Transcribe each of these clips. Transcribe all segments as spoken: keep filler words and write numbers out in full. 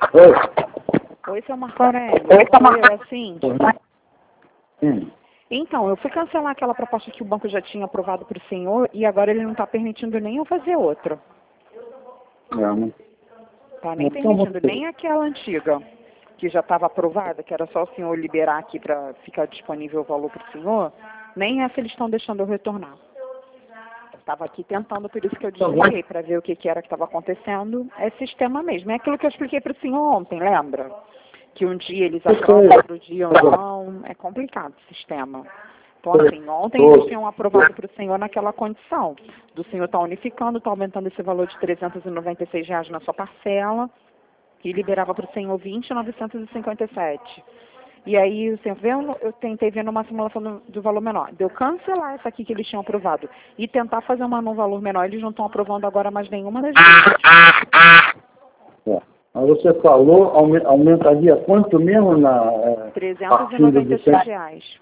Oi. Oi, seu Marco Aurélio. Oi, eu, assim. Sim. Então, eu fui cancelar aquela proposta que o banco já tinha aprovado para o senhor e agora ele não está permitindo nem eu fazer outra. Não. Tá nem Então, permitindo, você- nem aquela antiga, que já estava aprovada, que era só o senhor liberar aqui para ficar disponível o valor para o senhor, nem essa eles estão deixando eu retornar. Estava aqui tentando, por isso que eu desliguei, para ver o que, que era que estava acontecendo. É sistema mesmo. É aquilo que eu expliquei para o senhor ontem, lembra? Que um dia eles aprovam, outro dia não. É complicado o sistema. Então, assim, ontem eles tinham aprovado para o senhor naquela condição. Do senhor estar unificando, está aumentando esse valor de trezentos e noventa e seis reais na sua parcela, e liberava para o senhor vinte mil novecentos e cinquenta e sete. E aí, o senhor vendo, eu tentei ver numa simulação do, do valor menor. Deu cancelar essa aqui que eles tinham aprovado e tentar fazer uma num valor menor. Eles não estão aprovando agora mais nenhuma das vezes. É. Mas você falou, aume- aumentaria quanto mesmo na... É, trezentos e noventa e seis reais.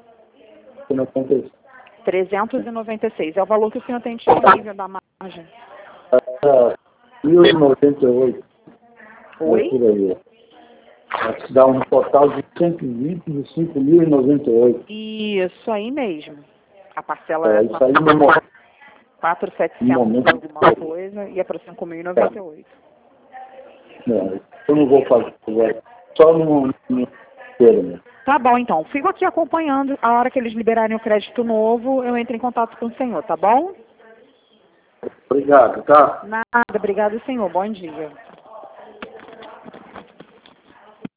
trezentos e noventa e seis. É o valor que o senhor tem disponível da margem. mil e noventa e oito. Oi? É por aí. É, dá um total de cento e vinte e cinco mil e noventa e oito. Isso aí mesmo. A parcela É, é isso aí no momento. quatro mil e setecentos No momento. alguma coisa e é para cinco mil e noventa e oito. É, eu não vou fazer agora. Só no, no termo. Tá bom, então. Fico aqui acompanhando. A hora que eles liberarem o crédito novo, eu entro em contato com o senhor, tá bom? Obrigado, tá? Nada. Obrigado, senhor. Bom dia.